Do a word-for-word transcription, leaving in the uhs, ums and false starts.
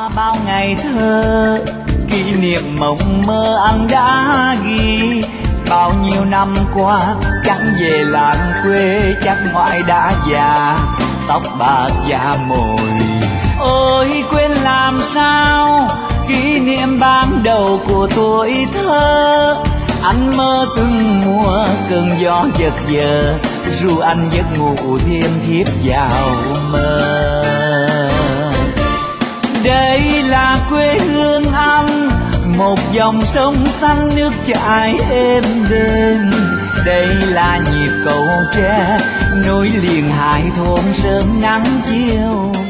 bao ngày thơ, kỷ niệm mộng mơ anh đã ghi. Bao nhiêu năm qua chẳng về làng quê, chắc ngoại đã già, tóc bạc da mồi. Ôi quên làm sao kỷ niệm ban đầu của tuổi thơ. Anh mơ từng mùa cơn gió giật giờ, ru anh giấc ngủ thêm thiếp vào mơ. Đây là quê hương anh, một dòng sông xanh nước chảy êm đềm. Đây là nhịp cầu tre nối liền hai thôn sớm nắng chiều